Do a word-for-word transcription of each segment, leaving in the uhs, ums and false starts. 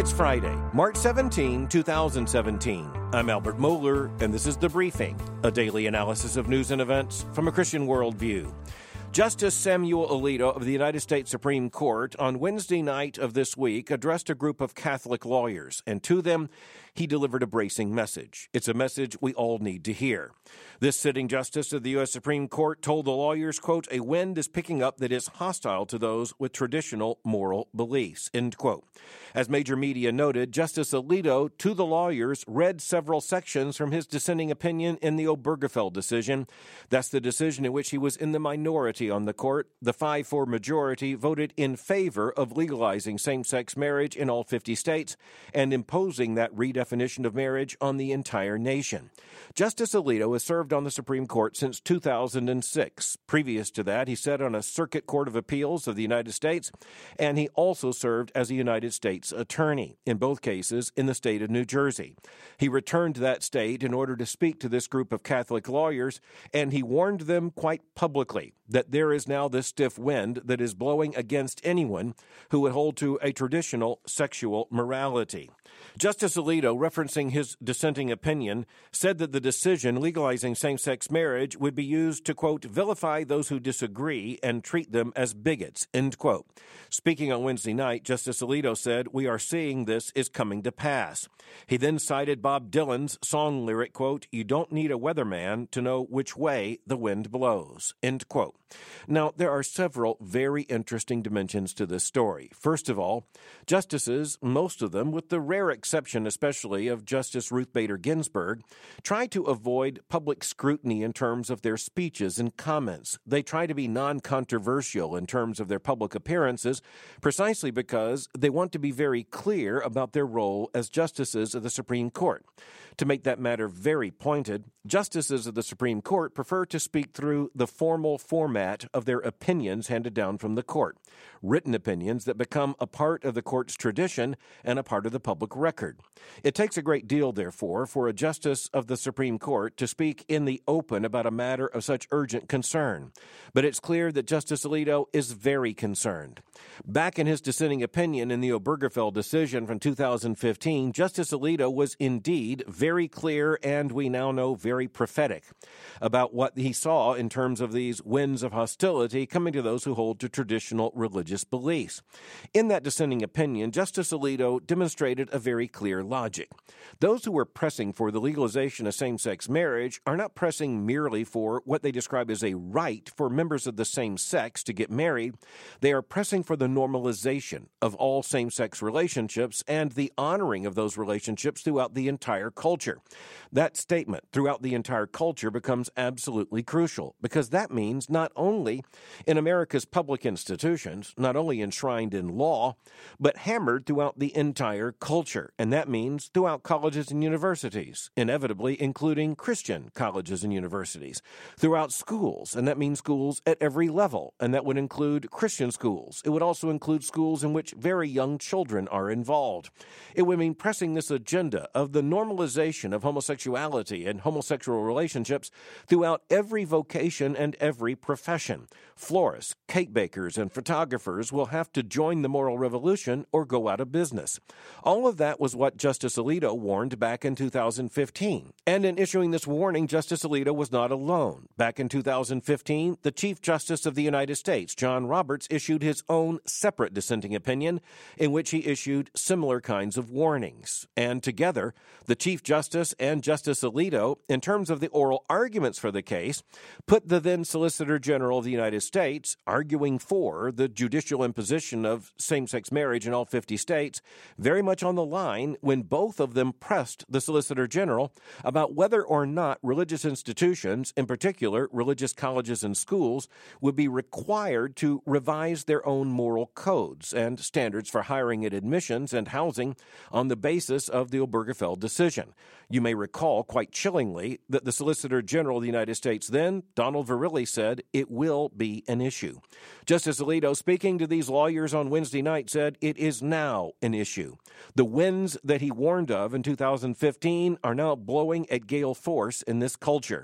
It's Friday, March seventeenth, twenty seventeen. I'm Albert Mohler, and this is The Briefing, a daily analysis of news and events from a Christian worldview. Justice Samuel Alito of the United States Supreme Court on Wednesday night of this week addressed a group of Catholic lawyers, and to them, he delivered a bracing message. It's a message we all need to hear. This sitting justice of the U S Supreme Court told the lawyers, quote, "A wind is picking up that is hostile to those with traditional moral beliefs," end quote. As major media noted, Justice Alito, to the lawyers, read several sections from his dissenting opinion in the Obergefell decision. That's the decision in which he was in the minority on the court. The five four majority voted in favor of legalizing same-sex marriage in all fifty states and imposing that redefinition of marriage on the entire nation. Justice Alito has served on the Supreme Court since two thousand six. Previous to that, he sat on a Circuit Court of Appeals of the United States, and he also served as a United States attorney, in both cases in the state of New Jersey. He returned to that state in order to speak to this group of Catholic lawyers, and he warned them quite publicly that there is now this stiff wind that is blowing against anyone who would hold to a traditional sexual morality. Justice Alito, referencing his dissenting opinion, said that the decision legalizing same-sex marriage would be used to, quote, vilify those who disagree and treat them as bigots, end quote. Speaking on Wednesday night, Justice Alito said, "We are seeing this is coming to pass." He then cited Bob Dylan's song lyric, quote, "You don't need a weatherman to know which way the wind blows," end quote. Now, there are several very interesting dimensions to this story. First of all, justices, most of them, with the rare exception especially of Justice Ruth Bader Ginsburg, try to avoid public scrutiny in terms of their speeches and comments. They try to be non-controversial in terms of their public appearances, precisely because they want to be very clear about their role as justices of the Supreme Court. To make that matter very pointed, justices of the Supreme Court prefer to speak through the formal format of their opinions handed down from the court, written opinions that become a part of the court's tradition and a part of the public record. It takes a great deal, therefore, for a justice of the Supreme Court to speak in the open about a matter of such urgent concern. But it's clear that Justice Alito is very concerned. Back in his dissenting opinion in the Obergefell decision from two thousand fifteen, Justice Alito was indeed very clear and, we now know, very prophetic about what he saw in terms of these winds of hostility coming to those who hold to traditional religious beliefs. In that dissenting opinion, Justice Alito demonstrated a very clear logic. Those who were pressing for the legalization of same-sex marriage are not pressing merely for what they describe as a right for members of the same sex to get married. They are pressing for the normalization of all same-sex relationships and the honoring of those relationships throughout the entire culture. That statement, throughout the entire culture, becomes absolutely crucial because that means not only in America's public institutions, not only enshrined in law, but hammered throughout the entire culture. And that means throughout colleges and universities, inevitably including Christian colleges and universities, throughout schools, and that means schools at every level, and that would include Christian schools. It would also include schools in which very young children are involved. It would mean pressing this agenda of the normalization of homosexuality and homosexual relationships throughout every vocation and every profession. Florists, cake bakers, and photographers will have to join the moral revolution or go out of business. All of that was what Justice Alito warned back in two thousand fifteen. And in issuing this warning, Justice Alito was not alone. Back in two thousand fifteen, the Chief Justice of the United States, John Roberts, issued his own separate dissenting opinion in which he issued similar kinds of warnings. And together, the Chief Justice and Justice Alito, in terms of the oral arguments for the case, put the then Solicitor General of the United States, arguing for the judicial imposition of same-sex marriage in all fifty states, very much on the line when both of them pressed the Solicitor General about whether or not religious institutions, in particular religious colleges and schools, would be required to revise their own moral codes and standards for hiring and admissions and housing on the basis of the Obergefell decision. You may recall, quite chillingly, that the Solicitor General of the United States then, Donald Verrilli, said it will be an issue. Justice Alito, speaking to these lawyers on Wednesday night, said it is now an issue. The winds that he warned of in two thousand fifteen are now blowing at gale force in this culture.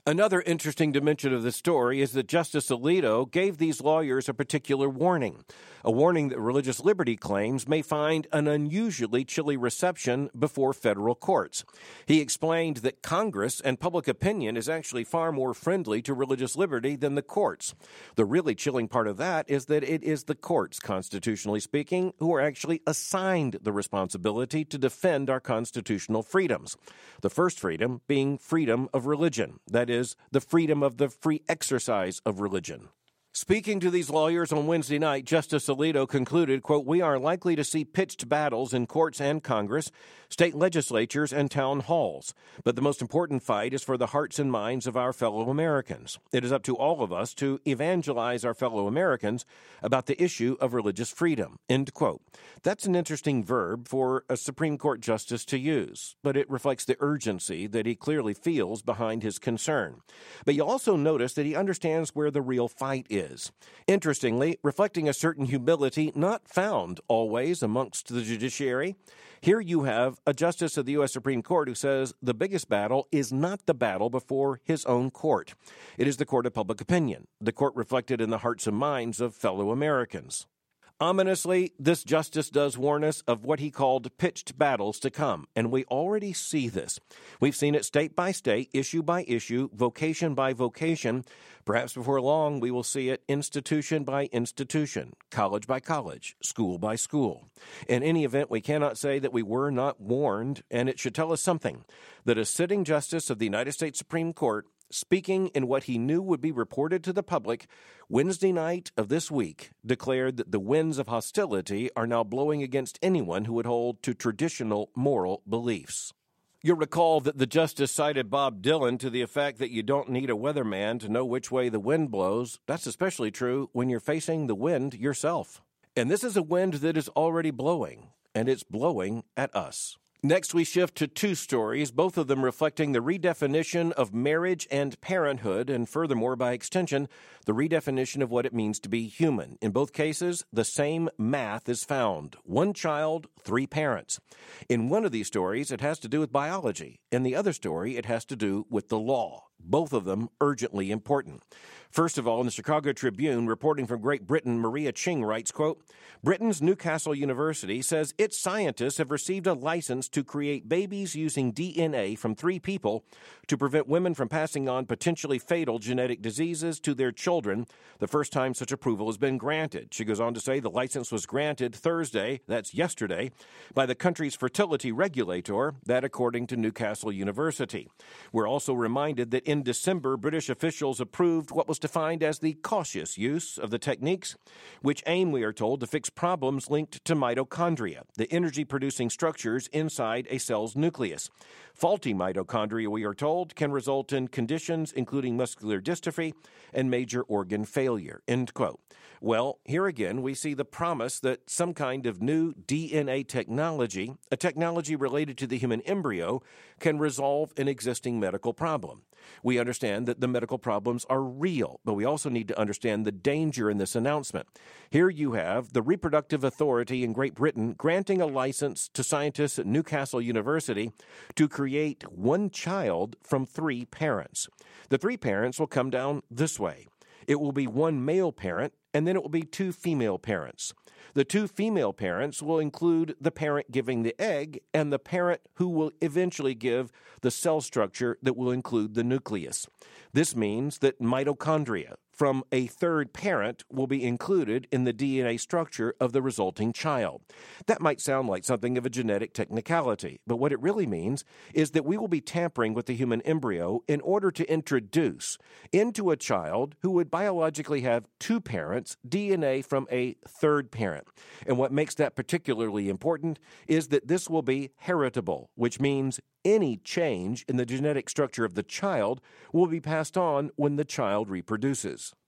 Another interesting dimension of the story is that Justice Alito gave these lawyers a particular warning, a warning that religious liberty claims may find an unusually chilly reception before federal courts. He explained that Congress and public opinion is actually far more friendly to religious liberty than the courts. The really chilling part of that is that it is the courts, constitutionally speaking, who are actually assigned the responsibility to defend our constitutional freedoms. The first freedom being freedom of religion, that is, the freedom of the free exercise of religion. Speaking to these lawyers on Wednesday night, Justice Alito concluded, quote, "We are likely to see pitched battles in courts and Congress, state legislatures, and town halls. But the most important fight is for the hearts and minds of our fellow Americans. It is up to all of us to evangelize our fellow Americans about the issue of religious freedom," end quote. That's an interesting verb for a Supreme Court justice to use, but it reflects the urgency that he clearly feels behind his concern. But you also notice that he understands where the real fight is. Is. Interestingly, reflecting a certain humility not found always amongst the judiciary. Here you have a justice of the U S Supreme Court who says the biggest battle is not the battle before his own court. It is the court of public opinion, the court reflected in the hearts and minds of fellow Americans. Ominously, this justice does warn us of what he called pitched battles to come, and we already see this. We've seen it state by state, issue by issue, vocation by vocation. Perhaps before long, we will see it institution by institution, college by college, school by school. In any event, we cannot say that we were not warned, and it should tell us something, that a sitting justice of the United States Supreme Court, speaking in what he knew would be reported to the public, Wednesday night of this week declared that the winds of hostility are now blowing against anyone who would hold to traditional moral beliefs. You'll recall that the justice cited Bob Dylan to the effect that you don't need a weatherman to know which way the wind blows. That's especially true when you're facing the wind yourself. And this is a wind that is already blowing, and it's blowing at us. Next, we shift to two stories, both of them reflecting the redefinition of marriage and parenthood, and furthermore, by extension, the redefinition of what it means to be human. In both cases, the same math is found. One child, three parents. In one of these stories, it has to do with biology. In the other story, it has to do with the law. Both of them urgently important. First of all, in the Chicago Tribune, reporting from Great Britain, Maria Ching writes, quote, "Britain's Newcastle University says its scientists have received a license to create babies using D N A from three people to prevent women from passing on potentially fatal genetic diseases to their children, the first time such approval has been granted." She goes on to say the license was granted Thursday, that's yesterday, by the country's fertility regulator, that according to Newcastle University. We're also reminded that in December, British officials approved what was defined as the cautious use of the techniques, which aim, we are told, to fix problems linked to mitochondria, the energy-producing structures inside a cell's nucleus. Faulty mitochondria, we are told, can result in conditions including muscular dystrophy and major organ failure, end quote. Well, here again, we see the promise that some kind of new D N A technology, a technology related to the human embryo, can resolve an existing medical problem. We understand that the medical problems are real, but we also need to understand the danger in this announcement. Here you have the reproductive authority in Great Britain granting a license to scientists at Newcastle University to create one child from three parents. The three parents will come down this way. It will be one male parent, and then it will be two female parents. The two female parents will include the parent giving the egg and the parent who will eventually give the cell structure that will include the nucleus. This means that mitochondria from a third parent will be included in the D N A structure of the resulting child. That might sound like something of a genetic technicality, but what it really means is that we will be tampering with the human embryo in order to introduce into a child who would biologically have two parents D N A from a third parent. And what makes that particularly important is that this will be heritable, which means any change in the genetic structure of the child will be passed on when the child reproduces.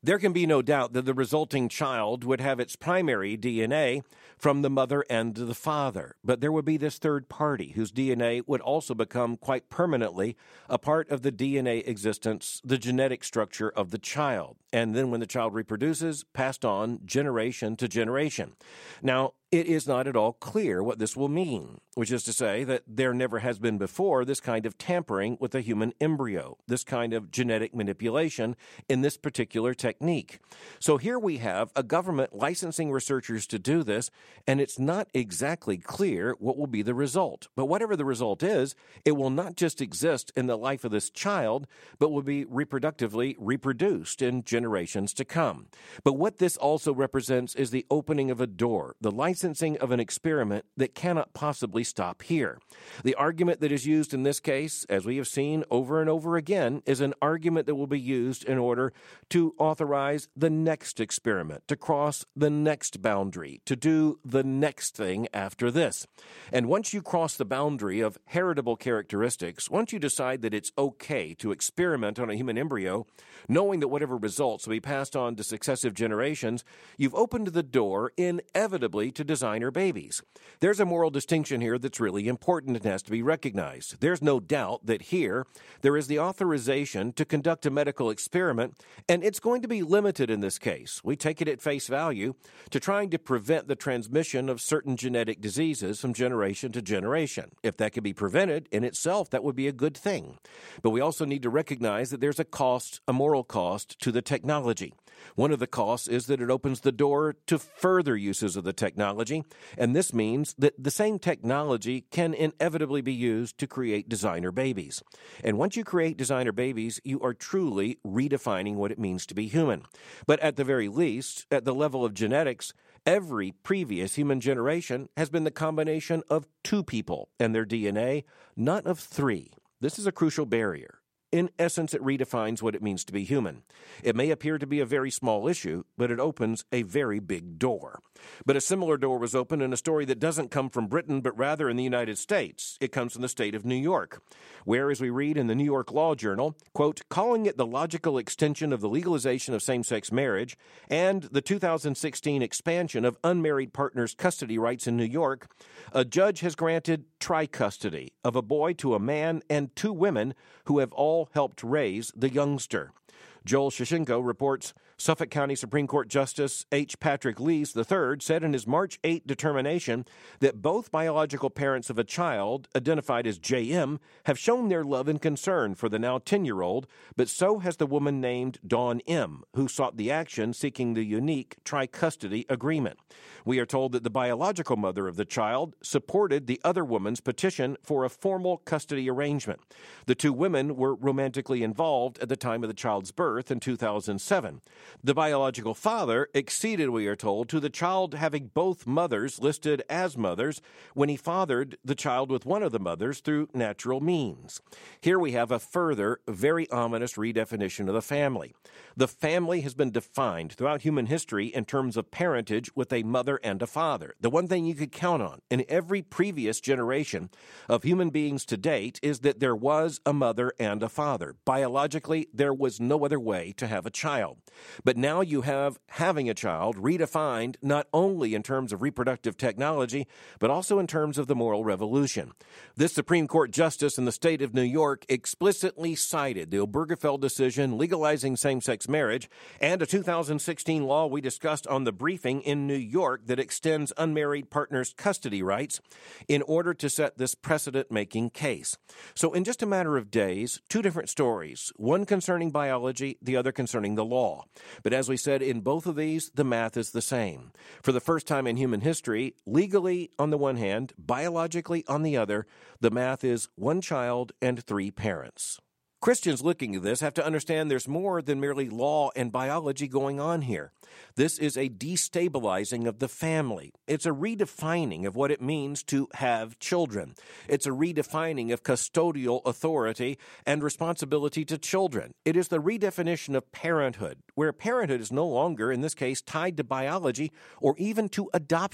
There can be no doubt that the resulting child would have its primary D N A from the mother and the father, but there would be this third party whose D N A would also become quite permanently a part of the D N A existence, the genetic structure of the child, and then when the child reproduces, passed on generation to generation. Now, it is not at all clear what this will mean, which is to say that there never has been before this kind of tampering with a human embryo, this kind of genetic manipulation in this particular technique. So here we have a government licensing researchers to do this, and it's not exactly clear what will be the result. But whatever the result is, it will not just exist in the life of this child, but will be reproductively reproduced in generations to come. But what this also represents is the opening of a door, the licensing of an experiment that cannot possibly stop here. The argument that is used in this case, as we have seen over and over again, is an argument that will be used in order to authorize the next experiment, to cross the next boundary, to do the next thing after this. And once you cross the boundary of heritable characteristics, once you decide that it's okay to experiment on a human embryo, knowing that whatever results will be passed on to successive generations, you've opened the door inevitably to designer babies. There's a moral distinction here that's really important and has to be recognized. There's no doubt that here there is the authorization to conduct a medical experiment, and it's going to be limited in this case. We take it at face value to trying to prevent the transmission of certain genetic diseases from generation to generation. If that could be prevented in itself, that would be a good thing. But we also need to recognize that there's a cost, a moral cost to the technology. One of the costs is that it opens the door to further uses of the technology, and this means that the same technology can inevitably be used to create designer babies. And once you create designer babies, you are truly redefining what it means to be human. But at the very least, at the level of genetics, every previous human generation has been the combination of two people and their D N A, not of three. This is a crucial barrier. In essence, it redefines what it means to be human. It may appear to be a very small issue, but it opens a very big door. But a similar door was opened in a story that doesn't come from Britain, but rather in the United States. It comes from the state of New York, where, as we read in the New York Law Journal, quote, calling it the logical extension of the legalization of same-sex marriage and the two thousand sixteen expansion of unmarried partners' custody rights in New York, a judge has granted tri-custody of a boy to a man and two women who have all helped raise the youngster. Joel Shashenko reports Suffolk County Supreme Court Justice H. Patrick Lees the third said in his March eighth determination that both biological parents of a child, identified as J M, have shown their love and concern for the now ten-year-old, but so has the woman named Dawn M., who sought the action seeking the unique tri-custody agreement. We are told that the biological mother of the child supported the other woman's petition for a formal custody arrangement. The two women were romantically involved at the time of the child's birth in two thousand seven. The biological father acceded, we are told, to the child having both mothers listed as mothers when he fathered the child with one of the mothers through natural means. Here we have a further, very ominous redefinition of the family. The family has been defined throughout human history in terms of parentage with a mother and a father. The one thing you could count on in every previous generation of human beings to date is that there was a mother and a father. Biologically, there was no other way to have a child. But now you have having a child redefined not only in terms of reproductive technology, but also in terms of the moral revolution. This Supreme Court justice in the state of New York explicitly cited the Obergefell decision legalizing same-sex marriage and a two thousand sixteen law we discussed on the briefing in New York that extends unmarried partners' custody rights in order to set this precedent-making case. So in just a matter of days, two different stories, one concerning biology, the other concerning the law. But as we said, in both of these, the math is the same. For the first time in human history, legally on the one hand, biologically on the other, the math is one child and three parents. Christians looking at this have to understand there's more than merely law and biology going on here. This is a destabilizing of the family. It's a redefining of what it means to have children. It's a redefining of custodial authority and responsibility to children. It is the redefinition of parenthood, where parenthood is no longer, in this case, tied to biology or even to adoption.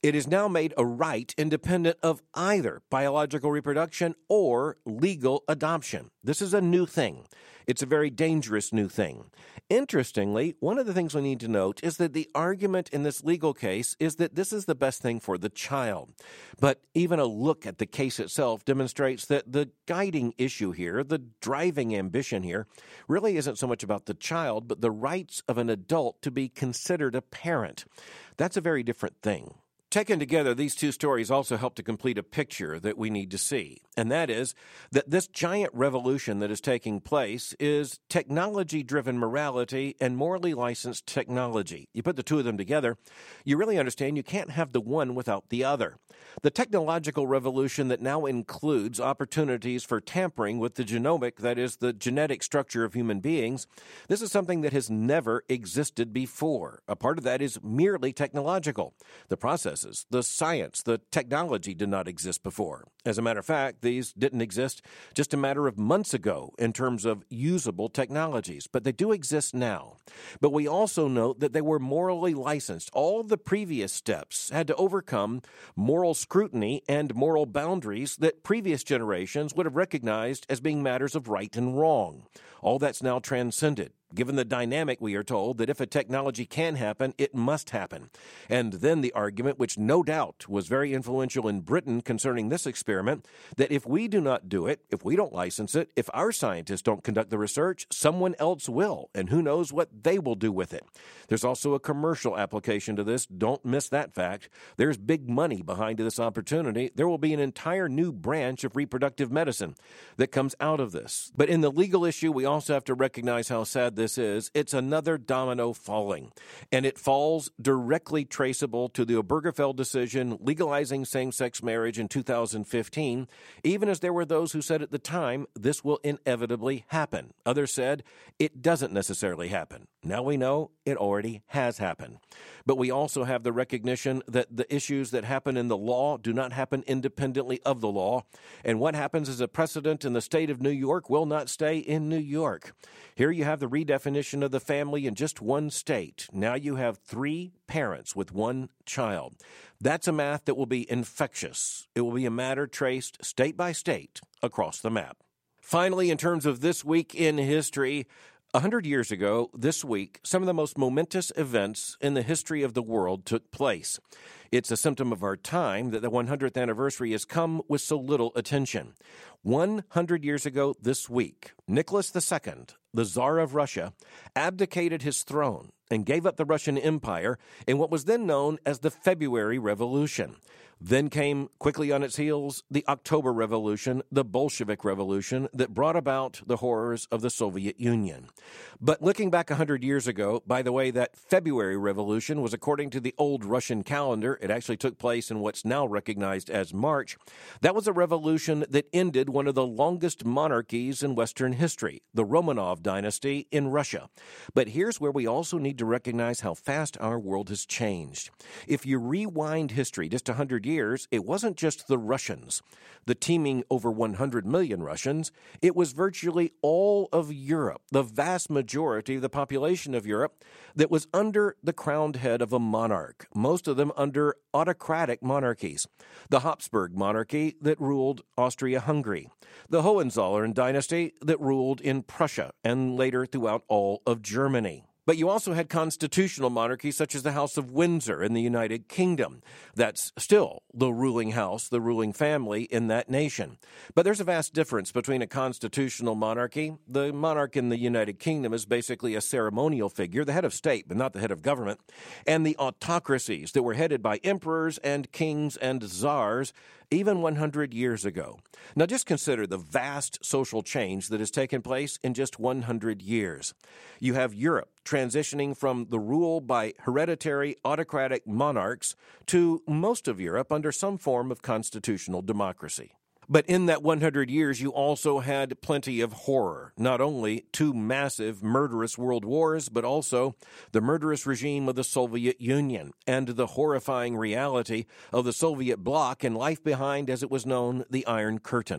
It is now made a right independent of either biological reproduction or legal adoption. This is a new thing. It's a very dangerous new thing. Interestingly, one of the things we need to note is that the argument in this legal case is that this is the best thing for the child. But even a look at the case itself demonstrates that the guiding issue here, the driving ambition here, really isn't so much about the child, but the rights of an adult to be considered a parent. That's a very different thing. Taken together, these two stories also help to complete a picture that we need to see, and that is that this giant revolution that is taking place is technology-driven morality and morally licensed technology. You put the two of them together, you really understand you can't have the one without the other. The technological revolution that now includes opportunities for tampering with the genomic, that is, the genetic structure of human beings, this is something that has never existed before. A part of that is merely technological. The process The science, the technology did not exist before. As a matter of fact, these didn't exist just a matter of months ago in terms of usable technologies, but they do exist now. But we also note that they were morally licensed. All the previous steps had to overcome moral scrutiny and moral boundaries that previous generations would have recognized as being matters of right and wrong. All that's now transcended, given the dynamic, we are told, that if a technology can happen, it must happen. And then the argument, which no doubt was very influential in Britain concerning this experiment, that if we do not do it, if we don't license it, if our scientists don't conduct the research, someone else will, and who knows what they will do with it. There's also a commercial application to this. Don't miss that fact. There's big money behind this opportunity. There will be an entire new branch of reproductive medicine that comes out of this. But in the legal issue, we also have to recognize how sad this is. It's another domino falling, and it falls directly traceable to the Obergefell decision legalizing same-sex marriage in two thousand fifteen, even as there were those who said at the time this will inevitably happen. Others said it doesn't necessarily happen. Now we know it already has happened. But we also have the recognition that the issues that happen in the law do not happen independently of the law, and what happens as a precedent in the state of New York will not stay in New York. Here you have the redefinition of the family in just one state. Now you have three parents with one child. That's a math that will be infectious. It will be a matter traced state by state across the map. Finally, in terms of this week in history, A hundred years ago, this week, some of the most momentous events in the history of the world took place. It's a symptom of our time that the one hundredth anniversary has come with so little attention. one hundred years ago this week, Nicholas the Second, the Tsar of Russia, abdicated his throne and gave up the Russian Empire in what was then known as the February Revolution. Then came, quickly on its heels, the October Revolution, the Bolshevik Revolution that brought about the horrors of the Soviet Union. But looking back one hundred years ago, by the way, that February Revolution was according to the old Russian calendar. It actually took place in what's now recognized as March. That was a revolution that ended one of the longest monarchies in Western history, the Romanov dynasty in Russia. But here's where we also need to recognize how fast our world has changed. If you rewind history just one hundred years, it wasn't just the Russians, the teeming over one hundred million Russians. It was virtually all of Europe, the vast majority of the population of Europe, that was under the crowned head of a monarch, most of them under autocratic monarchies. The Habsburg monarchy that ruled Austria-Hungary, the Hohenzollern dynasty that ruled in Prussia and later throughout all of Germany. But you also had constitutional monarchies such as the House of Windsor in the United Kingdom. That's still the ruling house, the ruling family in that nation. But there's a vast difference between a constitutional monarchy. The monarch in the United Kingdom is basically a ceremonial figure, the head of state, but not the head of government, and the autocracies that were headed by emperors and kings and czars even one hundred years ago. Now just consider the vast social change that has taken place in just one hundred years. You have Europe transitioning from the rule by hereditary autocratic monarchs to most of Europe under some form of constitutional democracy. But in that one hundred years, you also had plenty of horror, not only two massive murderous world wars, but also the murderous regime of the Soviet Union and the horrifying reality of the Soviet bloc and life behind, as it was known, the Iron Curtain.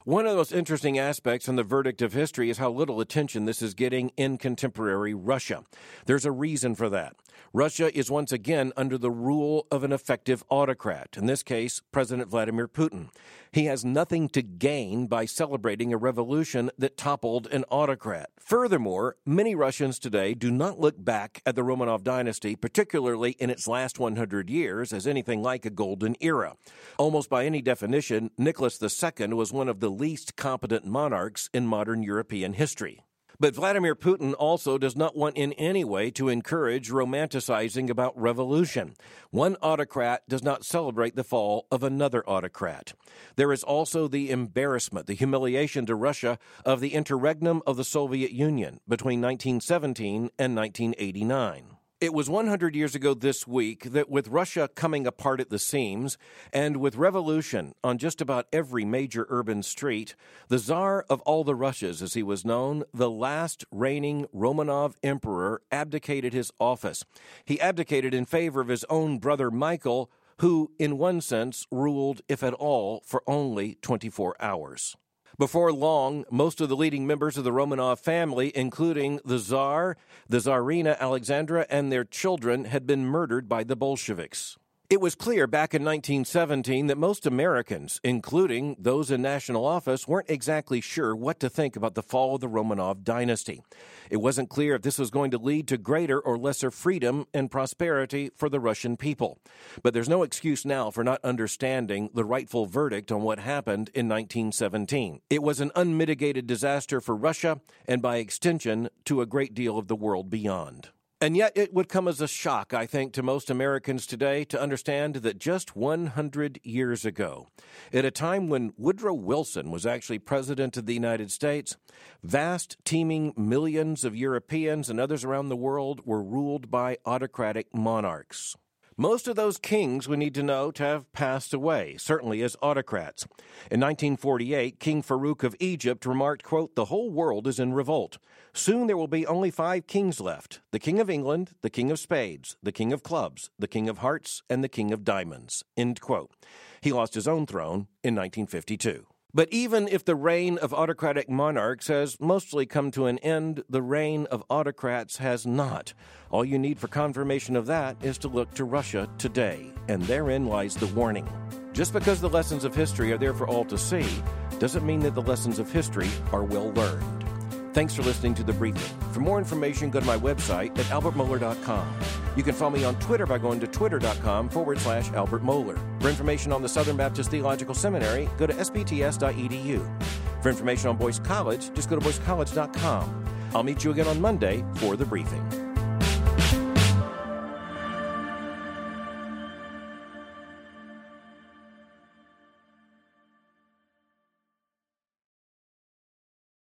One of the most interesting aspects in the verdict of history is how little attention this is getting in contemporary Russia. There's a reason for that. Russia is once again under the rule of an effective autocrat, in this case, President Vladimir Putin. He has nothing to gain by celebrating a revolution that toppled an autocrat. Furthermore, many Russians today do not look back at the Romanov dynasty, particularly in its last one hundred years, as anything like a golden era. Almost by any definition, Nicholas the Second was one of the least competent monarchs in modern European history. But Vladimir Putin also does not want in any way to encourage romanticizing about revolution. One autocrat does not celebrate the fall of another autocrat. There is also the embarrassment, the humiliation to Russia of the interregnum of the Soviet Union between nineteen seventeen and nineteen eighty-nine. It was one hundred years ago this week that with Russia coming apart at the seams and with revolution on just about every major urban street, the Tsar of all the Russias, as he was known, the last reigning Romanov emperor, abdicated his office. He abdicated in favor of his own brother Michael, who, in one sense, ruled, if at all, for only twenty-four hours. Before long, most of the leading members of the Romanov family, including the Tsar, the Tsarina Alexandra, and their children, had been murdered by the Bolsheviks. It was clear back in nineteen seventeen that most Americans, including those in national office, weren't exactly sure what to think about the fall of the Romanov dynasty. It wasn't clear if this was going to lead to greater or lesser freedom and prosperity for the Russian people. But there's no excuse now for not understanding the rightful verdict on what happened in nineteen seventeen. It was an unmitigated disaster for Russia and, by extension, to a great deal of the world beyond. And yet it would come as a shock, I think, to most Americans today to understand that just one hundred years ago, at a time when Woodrow Wilson was actually president of the United States, vast, teeming millions of Europeans and others around the world were ruled by autocratic monarchs. Most of those kings, we need to note, have passed away, certainly as autocrats. In nineteen forty-eight, King Farouk of Egypt remarked, quote, "The whole world is in revolt. Soon there will be only five kings left, the King of England, the King of Spades, the King of Clubs, the King of Hearts, and the King of Diamonds," end quote. He lost his own throne in nineteen fifty-two. But even if the reign of autocratic monarchs has mostly come to an end, the reign of autocrats has not. All you need for confirmation of that is to look to Russia today, and therein lies the warning. Just because the lessons of history are there for all to see, doesn't mean that the lessons of history are well learned. Thanks for listening to The Briefing. For more information, go to my website at albert mohler dot com. You can follow me on Twitter by going to twitter.com forward slash Albert Mohler. For information on the Southern Baptist Theological Seminary, go to s b t s dot e d u. For information on Boyce College, just go to boyce college dot com. I'll meet you again on Monday for The Briefing.